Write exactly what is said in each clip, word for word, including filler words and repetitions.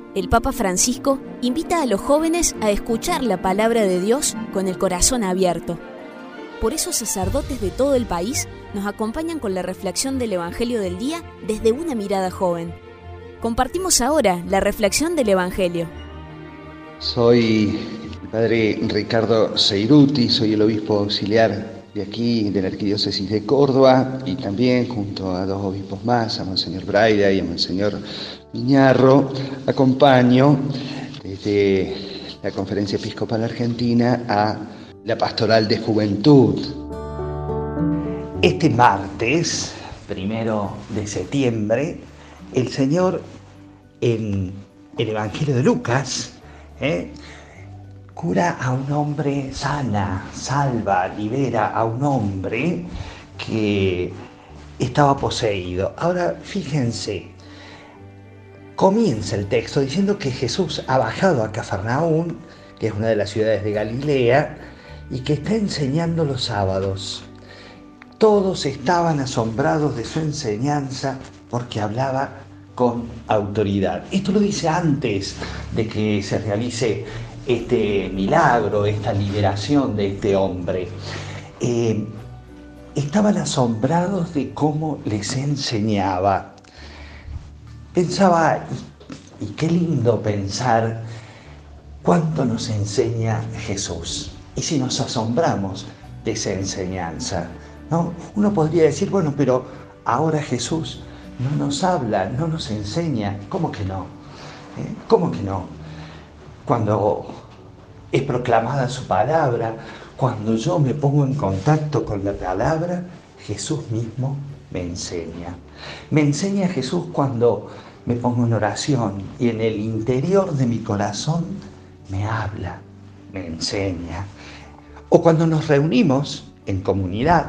el Papa Francisco invita a los jóvenes a escuchar la palabra de Dios con el corazón abierto. Por eso sacerdotes de todo el país nos acompañan con la reflexión del Evangelio del día desde una mirada joven. Compartimos ahora la reflexión del Evangelio. Soy el padre Ricardo Seiruti, soy el obispo auxiliar de aquí, de la Arquidiócesis de Córdoba, y también junto a dos obispos más, a Monseñor Braida y a Monseñor Miñarro, acompaño desde la Conferencia Episcopal Argentina a la Pastoral de Juventud. Este martes, primero de septiembre, el Señor en el Evangelio de Lucas, ¿eh? cura a un hombre, sana, salva, libera a un hombre que estaba poseído. Ahora, fíjense, comienza el texto diciendo que Jesús ha bajado a Cafarnaún, que es una de las ciudades de Galilea, y que está enseñando los sábados. Todos estaban asombrados de su enseñanza porque hablaba con autoridad. Esto lo dice antes de que se realice este milagro, esta liberación de este hombre. Eh, estaban asombrados de cómo les enseñaba. Pensaba, y, y qué lindo pensar cuánto nos enseña Jesús. Y si nos asombramos de esa enseñanza, ¿no? Uno podría decir, bueno, pero ahora Jesús no nos habla, no nos enseña. ¿Cómo que no? ¿Eh? ¿Cómo que no? Cuando es proclamada su palabra, cuando yo me pongo en contacto con la palabra, Jesús mismo me enseña. Me enseña Jesús cuando me pongo en oración y en el interior de mi corazón me habla, me enseña. O cuando nos reunimos en comunidad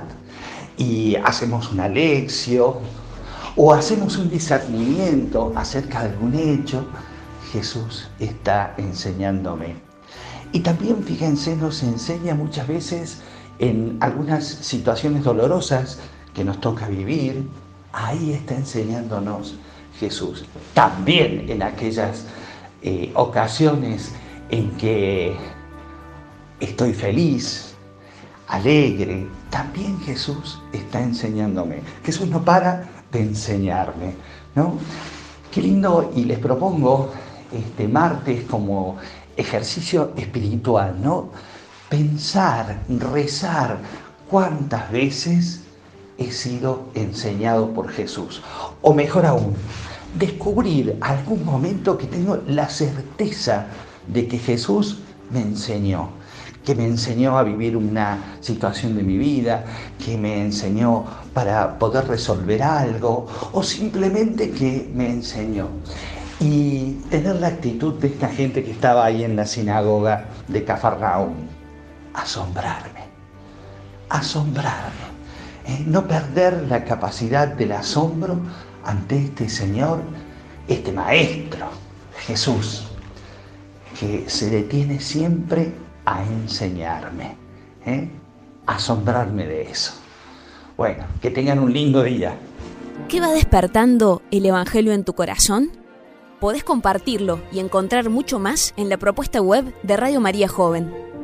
y hacemos una lección o hacemos un discernimiento acerca de algún hecho, Jesús está enseñándome. Y también, fíjense, nos enseña muchas veces en algunas situaciones dolorosas que nos toca vivir. Ahí está enseñándonos Jesús. También en aquellas eh, ocasiones en que estoy feliz, alegre, también Jesús está enseñándome. Jesús no para de enseñarme, ¿no? Qué lindo, y les propongo este martes como ejercicio espiritual, ¿no? Pensar, rezar cuántas veces he sido enseñado por Jesús. O mejor aún, descubrir algún momento que tengo la certeza de que Jesús me enseñó, que me enseñó a vivir una situación de mi vida, que me enseñó para poder resolver algo, o simplemente que me enseñó. Y tener la actitud de esta gente que estaba ahí en la sinagoga de Cafarnaún, asombrarme, asombrarme, ¿eh? No perder la capacidad del asombro ante este Señor, este Maestro, Jesús, que se detiene siempre a enseñarme, ¿eh? asombrarme de eso. Bueno, que tengan un lindo día. ¿Qué va despertando el Evangelio en tu corazón? Podés compartirlo y encontrar mucho más en la propuesta web de Radio María Joven.